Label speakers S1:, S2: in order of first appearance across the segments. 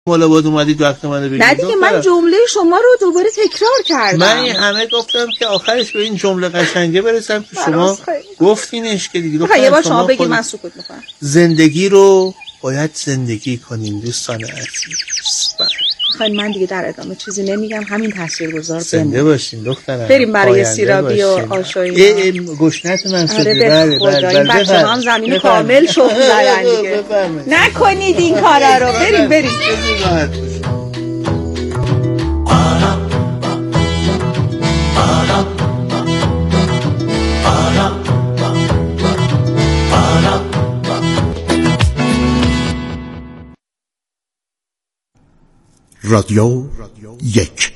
S1: والا بود اومدید وقت منو بگید.
S2: نه دیگه من جمله شما رو دوباره تکرار کردم.
S1: من این همه گفتم که آخرش به این جمله قشنگه برسم که شما گفتینش که دیگه.
S2: یه بار شما بگید من سکوت میکنم.
S1: زندگی رو باید زندگی کنیم دوستان عزیز.
S2: خیلی من دیگه در ادامه چیزی نمیگم، همین تاثیرگذار
S1: زنده باشین دخترم.
S2: بریم برای سیرابی و آشایی.
S1: گشنتونم شده.
S2: بله بله. این بچه‌ها هم زمین کامل شغل دارن دیگه. نکنید این کارا رو. بریم.
S3: رادیو 1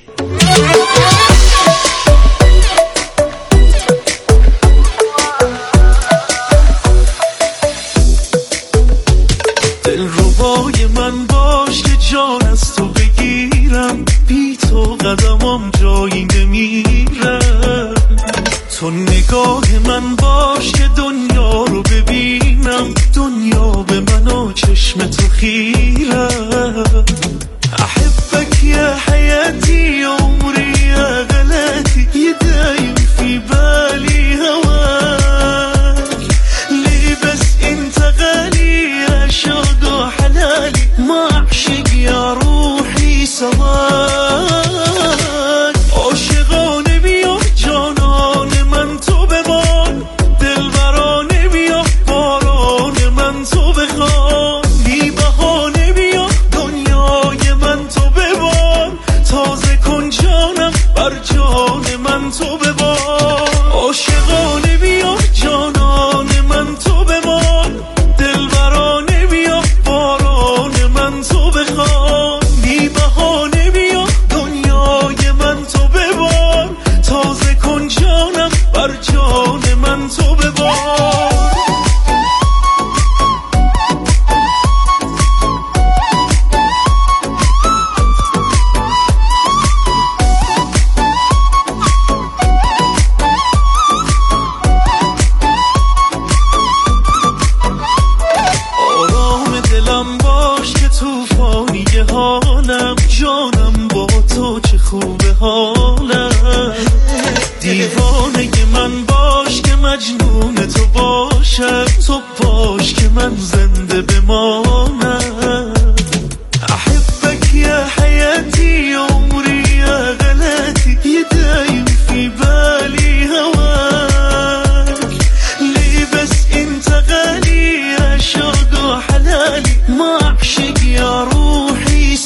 S4: دلربای من باش که جان از تو بگیرم، بی تو قدمم جایی نمیره. تو نگاه من باش که دنیا رو ببینم، دنیا به من و چشم تو خیره. أحبك يا حياتي عمري يا غلاتي، يدايم في بالي هواك. ليه بس انت غالي يا شوق وحلالي، ما أعشق يا روحي سواك. عاشقانه بیا جانان من تو بمان، دلبرانه بیا باران من تو بخوان. بی بهانه بیا دنیای من تو ببار، تازه کن جانم بر جان من تو ببار. عاشقانه بیا جانان من تو بمان، دلبرانه بیا باران من تو بخوان. بی بهانه بیا دنیای من تو ببار، تازه کن جانم بر جان من تو ببار. حالم جانم با تو چه خوبه حالم. دیوانه من باش که مجنون تو باشم، تو باش که من زنده بمانم. احبك يا حياتي عمري يا غلاتي، يدايم في بالي هواك. ليه بس انت غالي يا شوق وحلالي، ما أعشق يا روحي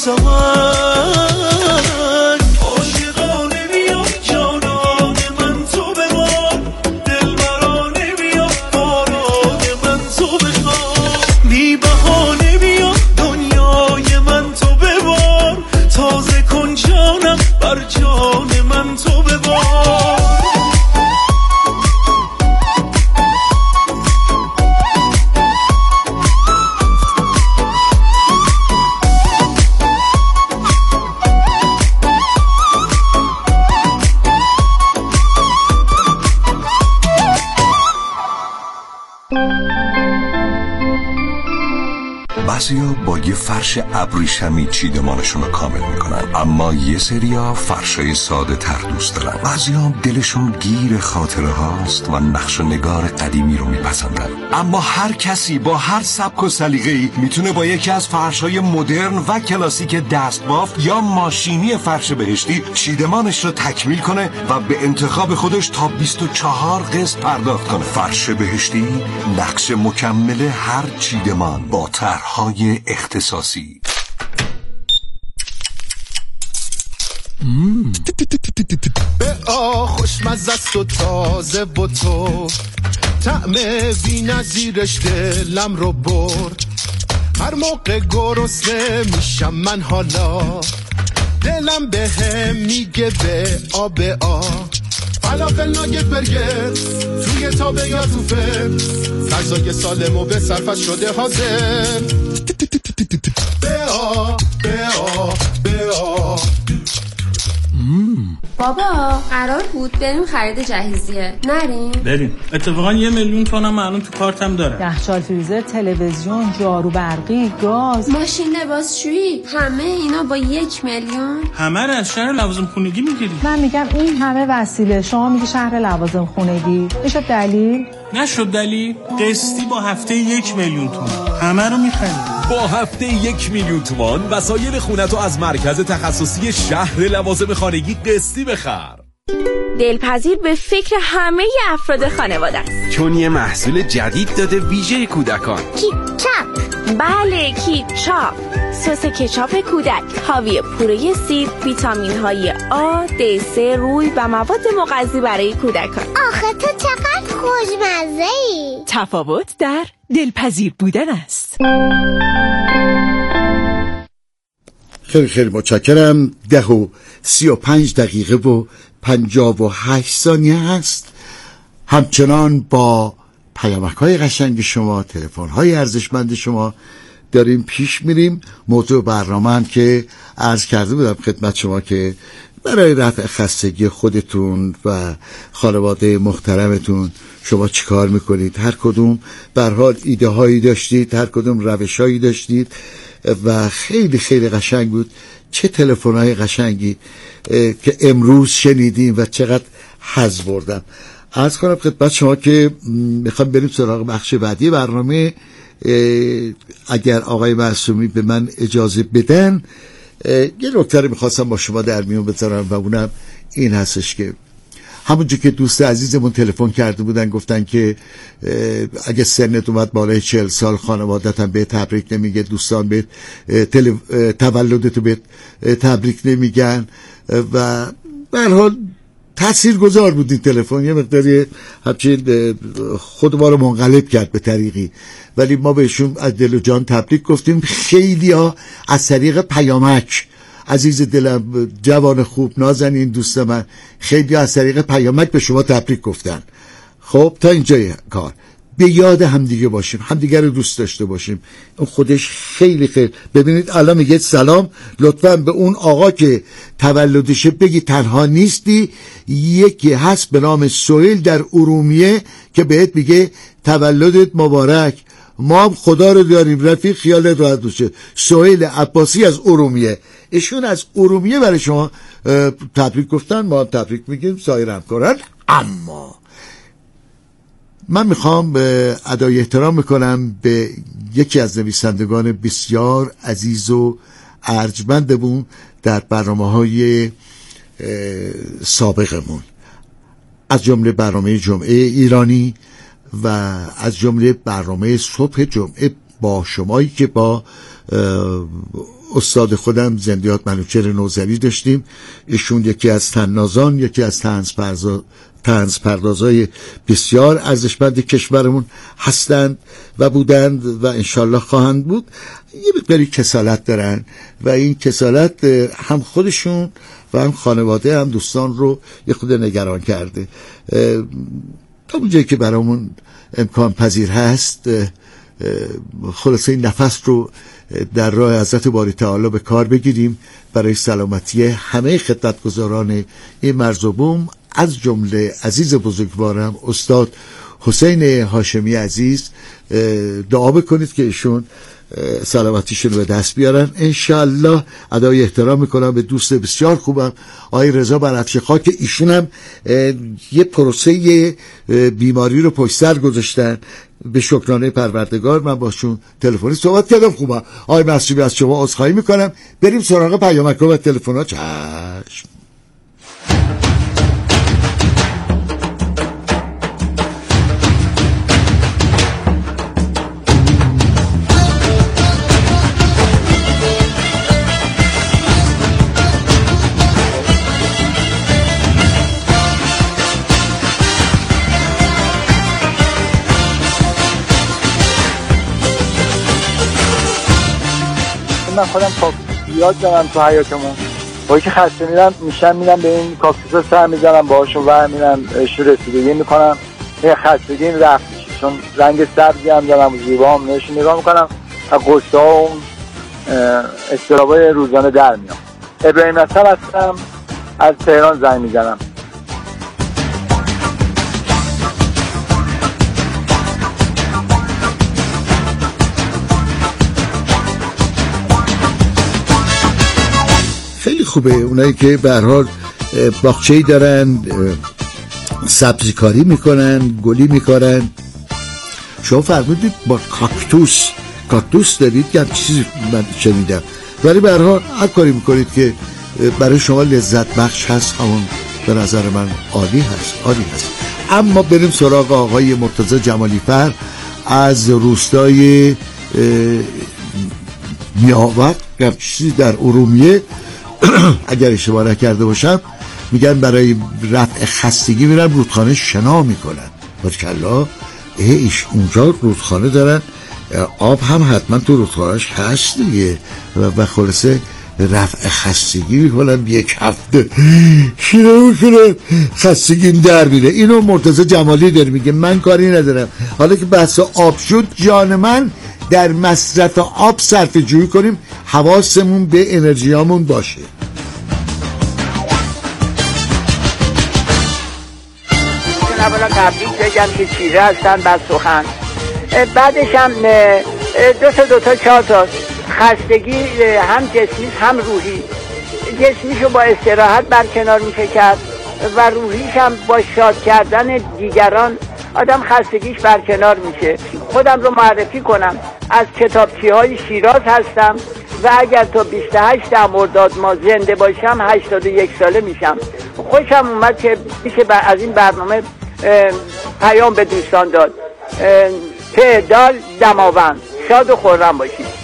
S4: سواك. عاشقانه بیا جانان من تو بمان، دلبرانه بیا باران من تو بخوان. بی بهانه بیا دنیای من تو ببار، تازه کن جانم بر جان من تو ببار.
S3: بعضیا با یه فرش ابریشمی چیدمانشون رو کامل میکنن، اما یه سریا فرشای ساده تر دوست دارن. بعضیا دلشون گیر خاطره هاست و نقش و نگار قدیمی رو میپسندن. اما هر کسی با هر سبک و سلیقه‌ای میتونه با یکی از فرشای مدرن و کلاسیک دستبافت یا ماشینی فرش بهشتی چیدمانش رو تکمیل کنه و به انتخاب خودش تا 24 قسط پرداخت کنه. فرش بهشتی نقش مکمل هر چیدمان با طرح‌های اختصاصی.
S5: به خوشمزه است و تازه و تو، طعم بی‌نظیرش دلم رو برد. هر موقع گرسنه میشم من حالا، دلم بهم میگه به آب فلافل ناگت برگر توی تابه یا تو فر، غذای سالم و به صرفت شده حاضر. به
S6: بابا قرار بود بریم خرید جهیزیه، نریم؟
S4: بریم. اتفاقا 1 میلیون تومنم الان تو کارتم داره.
S2: یخچال، فریزر، تلویزیون، جارو برقی، گاز،
S6: ماشین لباسشویی، همه اینا با 1 میلیون؟
S4: همه رو از شهر لوازم خونگی میگیری.
S2: من میگم این همه وسیله، شما میگی شهر لوازم خونگی. میشه دلیل؟
S4: نشد دلیل. قسطی با هفته 1 میلیون تومان همه رو میخریم.
S7: با هفته 1 میلیون تومان وسایل خونتو از مرکز تخصصی شهر لوازم خانگی قسطی بخر.
S8: دلپذیر به فکر همه افراد خانواده است،
S9: چون یه محصول جدید داده ویژه کودکان.
S8: کیچاپ. بله کیچاپ، سس کچاپ کودک حاوی پوره سیر، ویتامین های آ، د، س، روی و مواد مغذی برای کودکان.
S10: آخه تو چقدر خوشمزه‌ای.
S11: تفاوت در دلپذیر بودن است.
S12: خیلی خیلی متشکرم. 10:35 و 58 ثانیه هست. همچنان با پیامک‌های قشنگ شما، تلفن‌های ارزشمند شما داریم پیش میریم. موضوع برنامه که عرض کرده بودم خدمت شما که برای رفع خستگی خودتون و خانواده محترمتون شما چی کار میکنید. هر کدوم به هر حال ایده هایی داشتید، هر کدوم روش هایی داشتید و خیلی خیلی قشنگ بود. چه تلفن های قشنگی که امروز شنیدیم و چقدر حظ بردم. عرض کنم خدمت شما که میخوام بریم سراغ بخش بعدی برنامه. اگر آقای معصومی به من اجازه بدن یه نکته رو میخواستم با شما در میون بذارم و اونم این هستش که همونجور که دوست عزیزمون تلفن کرده بودن گفتن که اگه سنت اومد بالای 40 سال خانوادت هم به تبریک نمیگه، دوستان به تولدتو به تبریک نمیگن و به هر حال تأثیر گذار بود این تلفن. یه مقداری همچین خود ما رو منقلب کرد به طریقی، ولی ما بهشون از دل و جان تبریک گفتیم. خیلی ها از طریق پیامک، عزیز دلم، جوان خوب، نازنین دوست من، خیلی از طریق پیامک به شما تبریک گفتن. خب تا اینجای کار به یاد همدیگه باشیم، همدیگه رو دوست داشته باشیم. اون خودش خیلی خیلی. ببینید الان میگه سلام، لطفاً به اون آقا که تولدشه بگی تنها نیستی، یکی هست به نام سهیل در ارومیه که بهت میگه تولدت مبارک. ما هم خدا رو داریم، رفیق خیالت راحت باشه. سهیل عباسی از ارومیه، ایشون از ارومیه برای شما تبریک گفتن، ما تبریک میگیم، سایر همکاران. اما من میخوام ادای احترام میکنم به یکی از نویسندگان بسیار عزیز و ارجمندمون در برنامه‌های سابقمون، از جمله برنامه جمعه ایرانی و از جمله برنامه صبح جمعه با شمایی که با استاد خودم زندیات منوچهر نوذری داشتیم. ایشون یکی از طنازان، یکی از طنزپردازهای بسیار ارزشمند کشورمون هستند و بودند و انشالله خواهند بود. یه مقداری کسالت دارن و این کسالت هم خودشون و هم خانواده هم دوستان رو یه خود نگران کرده. تا اونجایی که برامون امکان پذیر هست خلاصه این نفس رو در راه حضرت باری تعالی به کار بگیریم برای سلامتی همه خدمتگزاران این مرز و بوم، از جمله عزیز بزرگوارم استاد حسین هاشمی عزیز. دعا بکنید که ایشون سلامتیشون رو به دست بیارن انشالله. ادای احترام میکنم به دوست بسیار خوبم آقای رضا بنفشه که ایشون هم یه پروسه بیماری رو پشت سر گذاشتن. به شکرانه پروردگار من باشون تلفنی صحبت کردم. خوبم آقای معصومی، از شما عذرخواهی میکنم. بریم سراغ پیامک و تلفن‌ها. چشم.
S13: من خودم کاکتوسیات دارم تو حیاتمون، وقتی که خسته میرم به این کاکتوسا سر میزنم باهاشون و میرم رسیدگی میکنم. این خستگی این رفت میشه، چون رنگ سبزی هم دارم، زیبا هم نشون نگاه میکنم و قصه ها و اضطرابای روزانه در میام. ابراهیم نصر هستم از تهران زنگ میزنم.
S12: خیلی خوبه اونایی که به هر حال باغچه‌ای دارن، سبزی کاری میکنن، گلی میکنن. شما فرمودید با کاکتوس دارید که چیزی من شنیدم، ولی به هر حال هر کاری میکنید که برای شما لذت بخش هست همون به نظر من عالی هست. اما بریم سراغ آقای مرتضی جمالی فر از روستای میاوق چیزی در ارومیه اگر اشتباه نکرده باشم. میگن برای رفع خستگی میرن رودخانه شنا میکنن. بارکالله، ایش اونجا رودخانه دارن، آب هم حتما تو رودخانهش هست دیگه و خلاصه رفع خستگی میکنن. یک هفته شنا میکنن، خستگیم در میره. اینو مرتضی جمالی داره میگه، من کاری ندارم. حالا که بحث آب شد، جان من در مصرف آب صرفه جویی کنیم، حواسمون به انرژیامون باشه.
S14: اولا تبریک بگم که چیره هستن بعد سخن، بعدش هم دو تا 4 تا خستگی هم جسمی هم روحی. جسمیشو با استراحت برکنار میشه کرد و روحیش هم با شاد کردن دیگران آدم خستگیش برکنار میشه. خودم رو معرفی کنم، از کتابچی‌های شیراز هستم و اگر تا 28 مرداد ما زنده باشم 81 ساله میشم. خوشم اومد که میشه از این برنامه پیام به دوستان داد. تعدال دماوند، شاد و خرم باشید.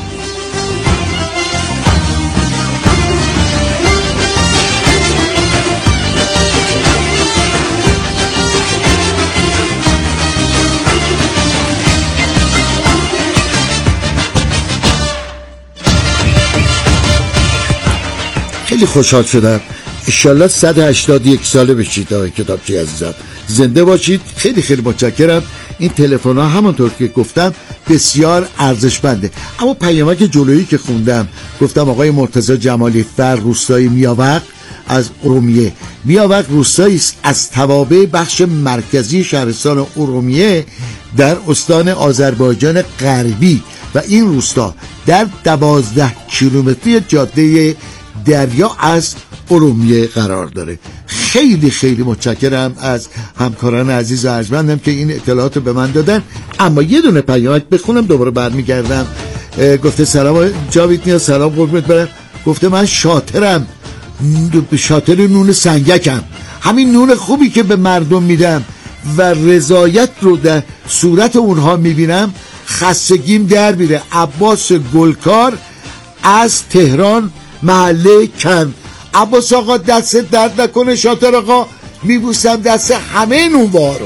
S12: خیلی خوشحال شدم. انشالله 181 ساله بشید آقای کتابچی عزیزم، زنده باشید. خیلی خیلی متشکرم. این تلفن ها همونطور که گفتم بسیار ارزشمنده. اما پیامک جلویی که خوندم گفتم آقای مرتضی جمالی فر روستای میاوق از ارومیه. میاوق روستایی است از توابع بخش مرکزی شهرستان ارومیه در استان آذربایجان غربی و این روستا در 12 کیلومتری جاده دریا از ارومیه قرار داره. خیلی خیلی متشکرم از همکاران عزیز و ارجمندم که این اطلاعات رو به من دادن. اما یه دونه پیامک بخونم دوباره برمیگردم. گفته سلام جاوید نیا، سلام قربونت برم. گفته من شاطرم، شاطر نون سنگکم، همین نون خوبی که به مردم میدم و رضایت رو در صورت اونها میبینم خستگیم در میره. عباس گلکار از تهران، محله کن. عباس آقا دست درد نکنه، شاطر آقا، میبوسم دست همه نونوارو.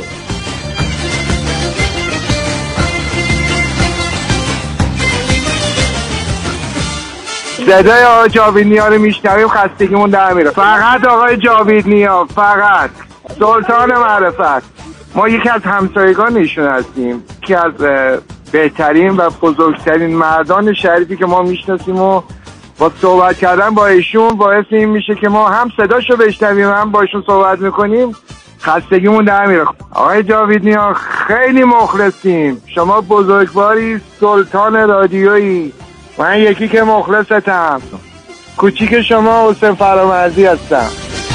S13: صدای آقای جاوید نیا رو میشنویم خستگیمون در میره. فقط آقای جاوید نیا، فقط سلطان معرفت. ما یکی از همسایگان ایشون هستیم، یکی از بهترین و بزرگترین مردان شریفی که ما میشناسیم و با صحبت کردن با ایشون باعث این میشه که ما هم صداشو بشنویم هم با ایشون صحبت میکنیم، خستگیمون در میره. آقای جاوید نیا خیلی مخلصیم، شما بزرگواری، سلطان رادیویی. من یکی که مخلصتم، کوچیک شما حسین فرامرزی هستم.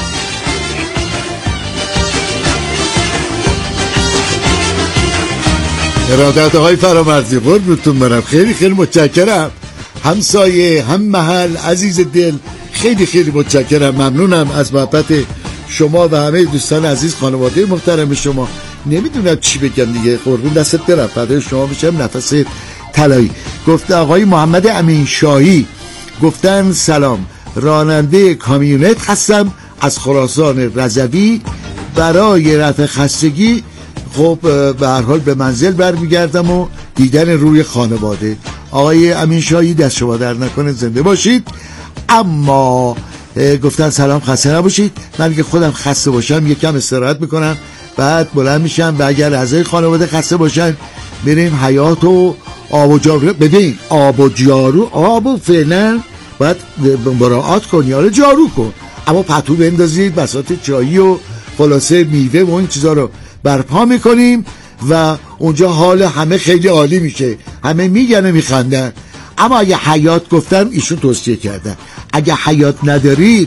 S12: ارادت آقای فرامرزی، قربونتون برم. خیلی خیلی متشکرم. همسایه، هم محل، عزیز دل، خیلی خیلی متشکرم. ممنونم از محبت شما و همه دوستان عزیز، خانواده محترم شما. نمیدونم چی بگم دیگه، قربون دستت برم، فدای شما میشم، نفس طلایی. گفته آقای محمد امین شاهی، گفتن سلام، راننده کامیونت هستم از خراسان رضوی، برای رفع خستگی خب به هر حال به منزل برمیگردم و دیدن روی خانواده. آقای امین شاهی دست شما در نکنه، زنده باشید. اما گفتن سلام، خسته نباشید. من که خودم خسته باشم یکم استراحت میکنم، بعد بلند میشم و اگر اعضای خانواده خسته باشن بریم حیات و آب و جارو. ببین آب و جارو، آب و فعلا باید مراعات کنی، حالا جارو کن. اما پتو بندازید بساط چایی و خلاصه میوه و این چیزا رو برپا میکنیم و اونجا حال همه خیلی عالی میشه، همه میگن و میخندن. اما اگه حیاط گفتم ایشون توصیه کردن اگه حیاط ندارید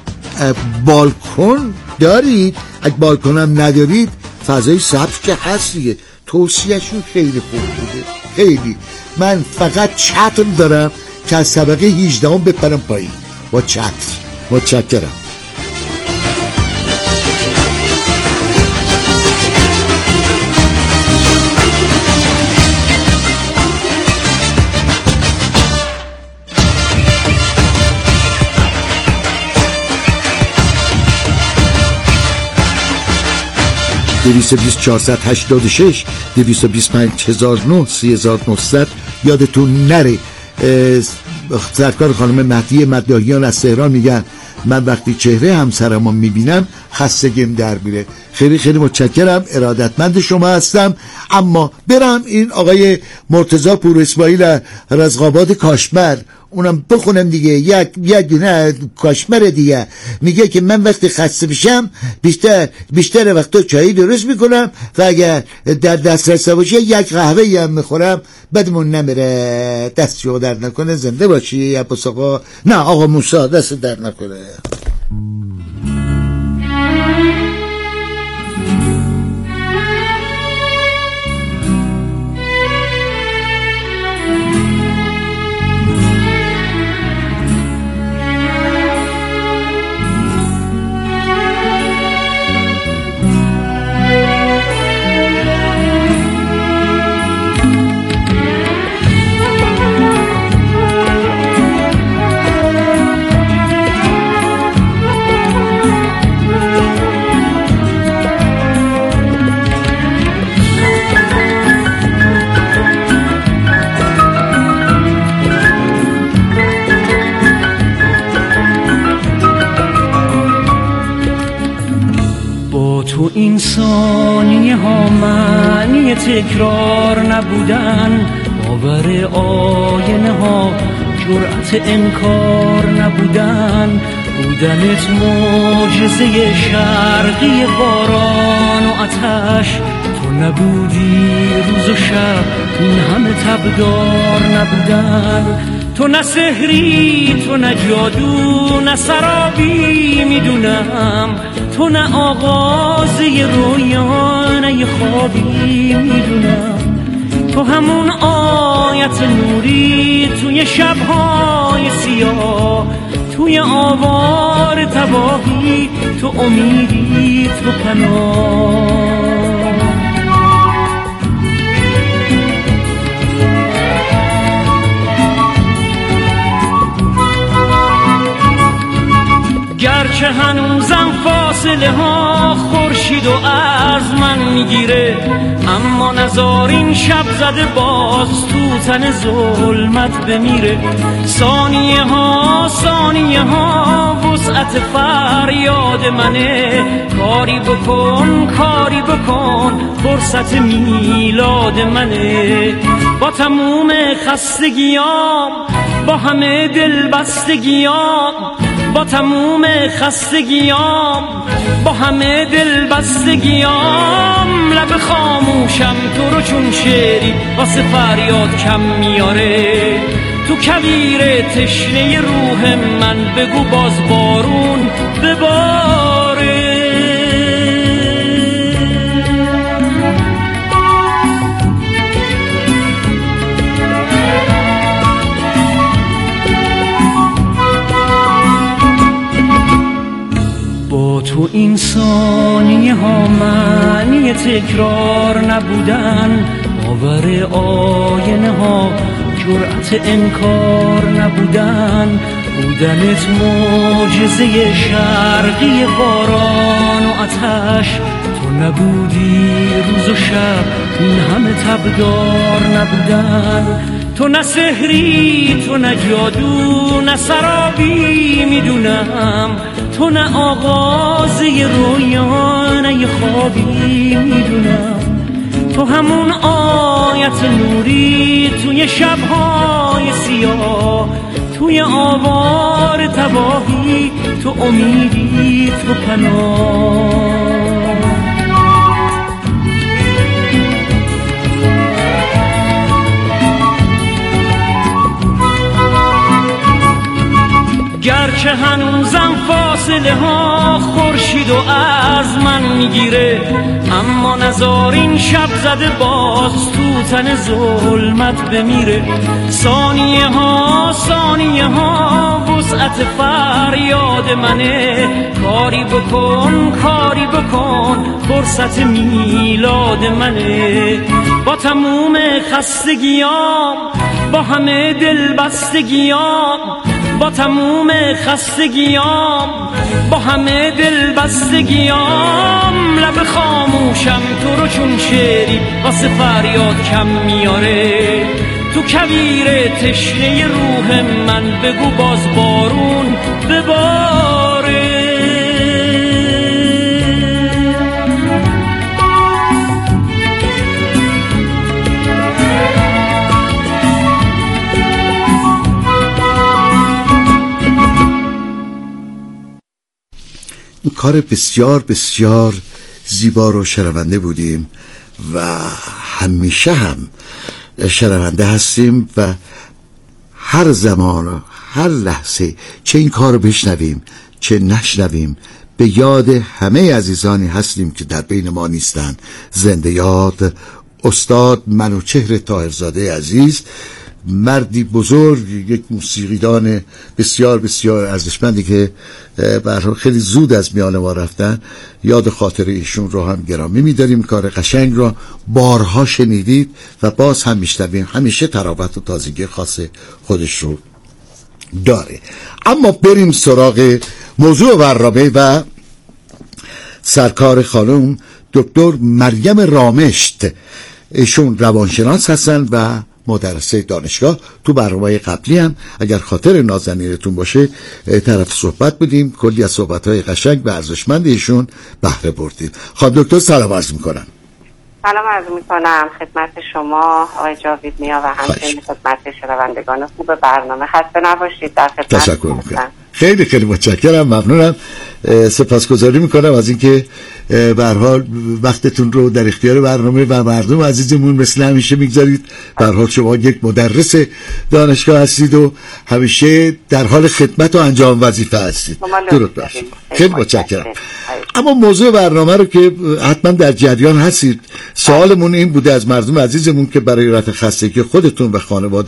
S12: بالکن دارید، اگه بالکن هم ندارید فضای سبز که هست دیگه. توصیهشون خیلی خوب بوده، خیلی. من فقط چتر دارم که از طبقه 18 بپرم پایین با چتر. متشکرم. دویست 486 225,009 3900 یادتون نره. سرکار خانم مهدی مداحیان از تهران میگن من وقتی چهره همسرمو میبینم خستگیم در میره. خیلی خیلی متشکرم، ارادتمند شما هستم. اما برم این آقای مرتضی پور اسماعیل رزقاباد کاشمر اونم بخونم دیگه. یک دونه کاشمر دیگه میگه که من وقتی خسته بشم بیشتر وقتا چایی درست میکنم و اگر در دسترس باشه یک قهوه هم میخورم بدمون نمیره. دست شما در نکنه. زنده باشی عباس آقا. نه آقا موسی دست در نکنه.
S15: تو این ثانیه ها معنی تکرار نبودن، باور آینه ها جرأت انکار نبودن، بودنت معجزه شرقی باران و آتش، تو نبودی روز و شب این همه تبدار نبودن، تو نه سحری تو نه جادو نه سرابی میدونم، تو نه آغاز یه رویا نه یه خوابی میدونم، تو همون آیت نوری توی شبهای سیاه، توی آوار تباهی تو امیدی تو پناه. گرچه هنوزم فاصله ها خورشید و از من میگیره، اما نزار این شب زده باز تو تن ظلمت بمیره. ثانیه ها وسعت فریاد منه، کاری بکن فرصت میلاد منه. با تموم خستگیام با همه دلبستگیام، با تموم خستگیام با همه دلبستگیام، لب خاموشم تو رو چون شعری واسه فریاد کم میاره. تو کویر تشنه روح من بگو باز بارون بباره. تو این ثانیه ها معنی تکرار نبودن، باور آینه ها جرأت انکار نبودن، بودنت معجزه شرقی باران و آتش، تو نبودی روز و شب این همه تبدار نبودن، تو نه سحری تو نه جادو نه سرابی میدونم، تو نه آغاز یه رویا نه یه خوابی میدونم، تو همون آیت نوری توی شبهای سیاه، توی آوار تباهی تو امیدی تو پناه. گرچه هنوزم فاصله ها خورشید و از من میگیره، اما نزار این شب زده باز تو تن ظلمت بمیره. ثانیه ها وسعت فریاد منه، کاری بکن فرصت میلاد منه. با تموم خستگیام، با همه دلبستگیام، با تموم خستگیام، با همه دلبستگیام، لب خاموشم تو رو چون شعری واسه فریاد کم میاره. تو کویر تشنه روح من بگو باز بارون بباره.
S12: این کار بسیار بسیار زیبا رو شنونده بودیم و همیشه هم شنونده هستیم و هر زمان و هر لحظه چه این کار رو بشنویم چه نشنویم به یاد همه عزیزانی هستیم که در بین ما نیستن. زنده یاد استاد منوچهر طاهرزاده عزیز، مردی بزرگ، یک موسیقیدان بسیار بسیار ارزشمندی که به هر حال خیلی زود از میان ما رفتن. یاد خاطر ایشون رو هم گرامی می‌داریم. کار قشنگ رو بارها شنیدید و باز هم میشنویم. همیشه تراوت و تازگی خاص خودش رو داره. اما بریم سراغ موضوع برنامه و سرکار خانم دکتر مریم رامشت. ایشون روانشناس هستن و مدرسه دانشگاه. تو برنامه قبلی هم اگر خاطر نازنینتون باشه طرف صحبت بودیم، کلی از صحبت‌های قشنگ و ارزشمند ایشون بهره بردیم. خانم دکتر سلام عرض می‌کنم.
S16: سلام عرض می‌کنم خدمت شما آقای جاوید نیا و همچنین خدمت شنوندگان خوب برنامه. خسته نباشید. در خدمت
S12: تشکر می‌کنم. خیلی خیلی متشکرم، ممنونم، سپاسگزاری میکنم از اینکه به هر حال وقتتون رو در اختیار برنامه و مردم عزیزمون مثل همیشه میگذارید. به هر حال شما یک مدرس دانشگاه هستید و همیشه در حال خدمت و انجام وظیفه هستید. درود بر شما. خیلی متشکرم. اما موضوع برنامه رو که حتما در جریان هستید، سوالمون این بوده از مردم عزیزمون که برای رفع خستگی خودتون و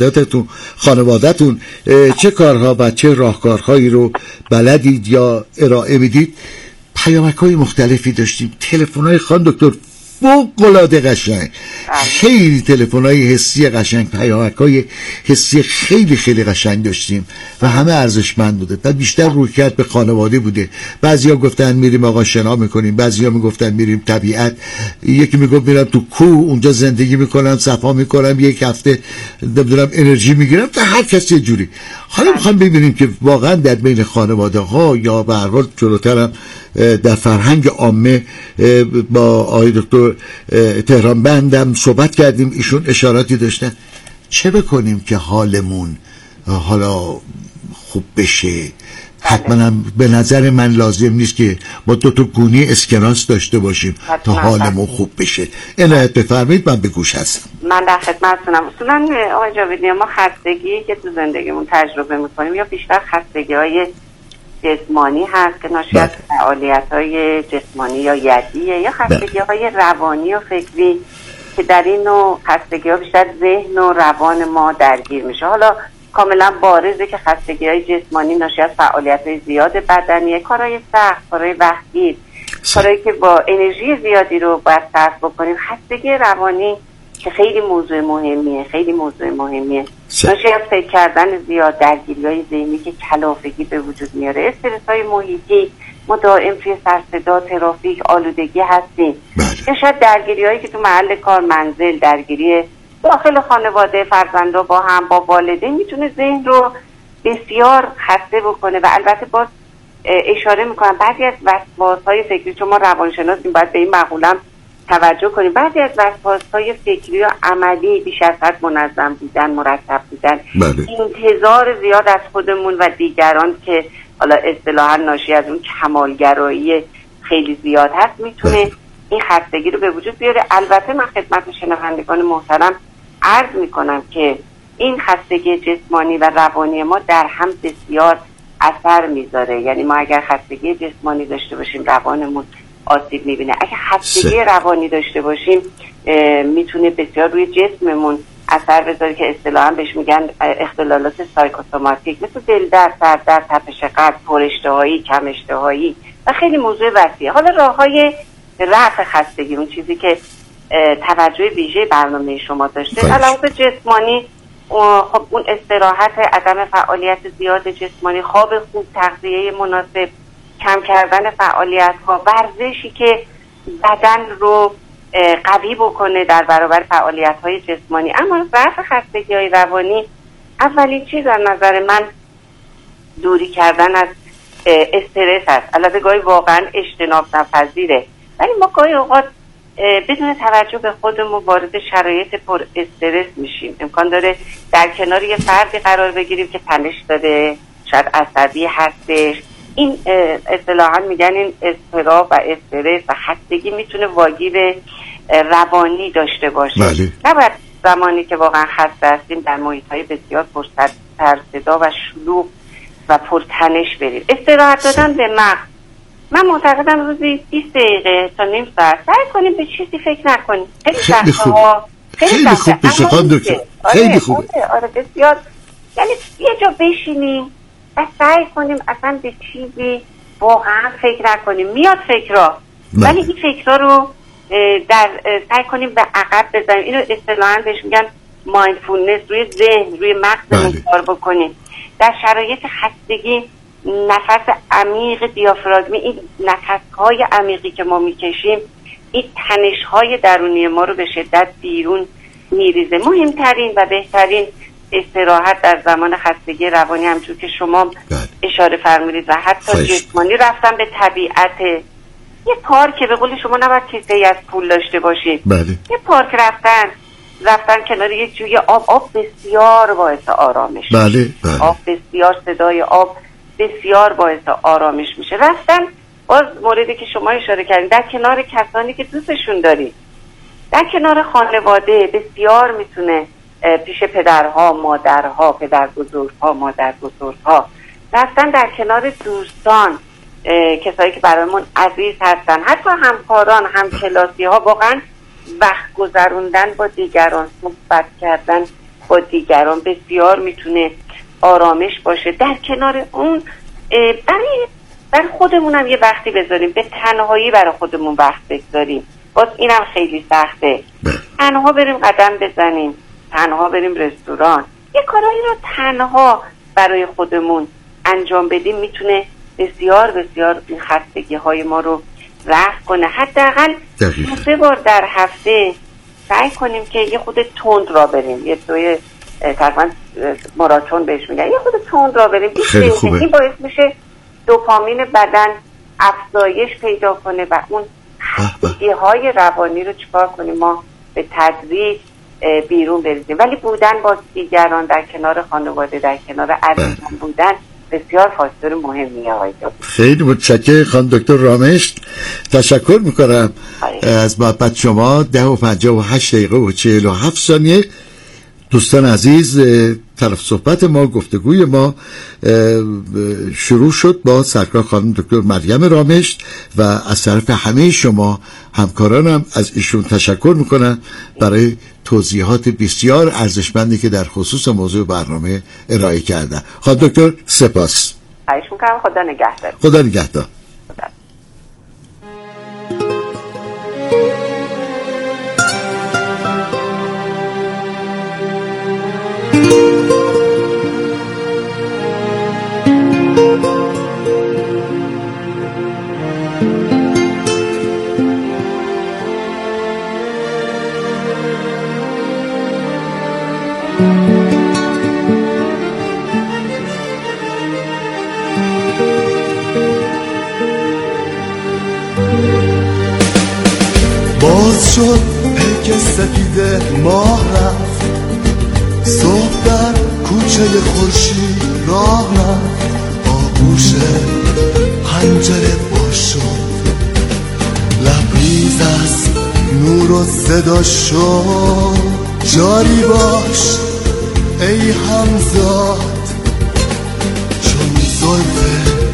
S12: خانواده‌تون چه کارها و چه راهکارهایی رو بلدید یا ارائه میدید. پیامک‌های مختلفی داشتیم، تلفن‌های خانم دکتر فوق‌العاده قشنگ، خیلی تلفن‌های حسی قشنگ، پیامک‌های حسی خیلی خیلی قشنگ داشتیم و همه ارزشمند بوده و بیشتر رویکرد به خانواده بوده. بعضیا گفتن میریم آقا شنا میکنیم، بعضیا میگفتن میریم طبیعت، یکی میگفت میرم تو کوه اونجا زندگی میکنم، صفا میکنم، یک هفته نمیدونم انرژی میگیرم. تا هر کسی یه جوری. حالا میخوام ببینیم که واقعا در بین خانواده ها یا به هر حال جلوترم در فرهنگ عامه با آقای دکتر تهران بندم صحبت کردیم، ایشون اشاراتی داشتن چه بکنیم که حالمون حالا خوب بشه. حتما به نظر من لازم نیست که با دو تا گونی اسکناس داشته باشیم تا حالمون خوب بشه. عنایت بفرمایید، من به گوش هستم.
S16: من در خدمتتونم. اصولا آقای جاویدی ما خستگی که تو زندگیمون تجربه میکنیم یا بیشتر خستگی‌های جسمانی هست که ناشی از فعالیت‌های جسمانی یا یدیه، یا خستگی‌های روانی و فکری که در این نوع خستگی‌ها بیشتر ذهن و روان ما درگیر میشه. حالا کاملا بارزه که خستگی‌های جسمانی ناشی از فعالیت‌های زیاد بدنیه، کارهای سخت، کارهای وقتی، کارهایی که با انرژی زیادی رو باید صرف بکنیم. خستگی روانی که خیلی موضوع مهمیه ناشی از فکر کردن زیاد، درگیری‌های ذهنی که کلافگی به وجود میاره، استرس‌های محیطی مدائم توی سرصدا، ترافیک، آلودگی هستیم، یا شاید درگیری‌هایی که تو محل کار، منزل، درگیری داخل خانواده، فرزندا با هم، با والدین میتونه ذهن رو بسیار خسته بکنه. و البته باز اشاره میکنم بعضی از وسواس‌های فکری، چون ما روانشناسیم باید به این مقوله توجه کنیم، بعضی از وسواس‌های فکری و عملی بیش از حد منظم بودن، مرتب بودن، انتظار زیاد از خودمون و دیگران که حالا اصطلاحاً ناشی از اون کمالگرایی خیلی زیاد هست میتونه این خستگی رو به وجود بیاره. البته من خدمت شنوندگان محترم عرض میکنم که این خستگی جسمانی و روانی ما در هم بسیار اثر میذاره. یعنی ما اگر خستگی جسمانی داشته باشیم روانمون آسیب میبینه، اگر خستگی روانی داشته باشیم میتونه بسیار روی جسممون اثر بذاره که اصطلاحاً بهش میگن اختلالات سایکوسوماتیک، مثل دل درد، سر درد، تپش قلب، پراشتهایی، کم اشتهایی و خیلی موضوع وسیعه. حالا راههای رفع خستگی، اون چیزی که توجه ویژه برنامه شما داشته، علاوه جسمانی، خب اون استراحت، عدم فعالیت زیاد جسمانی، خواب خوب، تغذیه مناسب، کم کردن فعالیت ها، ورزشی که بدن رو قوی بکنه در برابر فعالیت های جسمانی. اما رفع خستگی های روانی اولین چیز از نظر من دوری کردن از استرس است. البته گاهی واقعا اجتناب ناپذیره، ولی ما گاهی اوقات بدون توجه به خودمون وارد شرایط پر استرس میشیم. امکان داره در کنار یه فردی قرار بگیریم که تنش داره، شاید عصبی هستش. این اصطلاحاً میگن این اضطراب و استرس و خستگی میتونه واگیر روانی داشته باشه. نباید زمانی که واقعا خسته هستیم در محیط‌های بسیار پرصدا و شلوغ و پرتنش بریم. استراحت دادن به مغز، من معتقدم روزی 20 دقیقه تا نیم ساعت سعی کنیم به چیزی فکر نکنیم.
S12: خیلی خوب، خیلی خوب بشه خانم دکتر، خیلی خوبه.
S16: آره بسیار. یعنی یه جا بشینیم و سعی کنیم اصلا به چیزی واقعا فکر نکنیم. میاد فکرها، ولی این فکرها رو سعی کنیم به عقب بزنیم. اینو اصطلاحاً بهش میگن مایندفولنس، روی ذهن، روی مغزمون کار بکنیم. در شرایط خستگی نفس عمیق دیافراگمی، این نفس‌های عمیقی که ما میکشیم، این تنش‌های درونی ما رو به شدت بیرون میریزه. مهمترین و بهترین استراحت در زمان خستگی روانی، همچون که شما اشاره فرمودید و حتی جسمانی، رفتن به طبیعت. یه پارک، به قول شما نباید کیسه‌ای از پول داشته باشید. یه پارک رفتن کنار یه جوی آب بسیار باعث آرامش. آب بسیار، صدای آب بسیار باعث آرامش میشه. رفتن، باز موردی که شما اشاره کردین، در کنار کسانی که دوستشون دارید، در کنار خانواده بسیار میتونه، پیش پدرها، مادرها، پدر بزرگها، مادر بزرگها، رفتن در کنار دوستان، کسایی که برایمون عزیز هستن، حتی همکاران، همکلاسی ها. واقعا وقت گذروندن با دیگران، صحبت کردن با دیگران بسیار میتونه آرامش باشه. در کنار اون برای خودمونم یه وقتی بذاریم، به تنهایی برای خودمون وقت بگذاریم. باز اینم خیلی سخته. تنها بریم قدم بزنیم، تنها بریم رستوران، یه کارایی رو تنها برای خودمون انجام بدیم، میتونه بسیار بسیار این خستگی های ما رو رفع کنه. حداقل 2 بار در هفته سعی کنیم که یه خود تند را بریم، یه توی تقریبا ماراتون بهش میگن، یه خود تند را بریم. این باعث میشه دوپامین بدن افزایش پیدا کنه و اون خستگی های روانی رو چیکار کنیم؟ ما به تدریج بیرون بریزیم. ولی بودن با دیگران، در کنار خانواده، در کنار عزیزان بودن بسیار فاکتور مهمیه.
S12: خیلی متشکرم خانم دکتر رامشت، تشکر میکنم از محبت شما. 10:58:47 دوستان عزیز، طرف صحبت ما، گفتگوی ما شروع شد با سرکار خانم دکتر مریم رامشت و از طرف همه شما همکارانم از ایشون تشکر میکنم برای توضیحات بسیار ارزشمندی که در خصوص موضوع برنامه ارائه کردن. خانم دکتر سپاس.
S16: خواهش میکنم. خدا نگهدار.
S12: خدا نگهدار.
S17: باز شد پیک سفید ماه رفت، صبح در کوچه خورشید راه رفت، آغوش پنجره باشد، لبریز از نور و صدا شد. جاری باش ای همزاد، چون زلف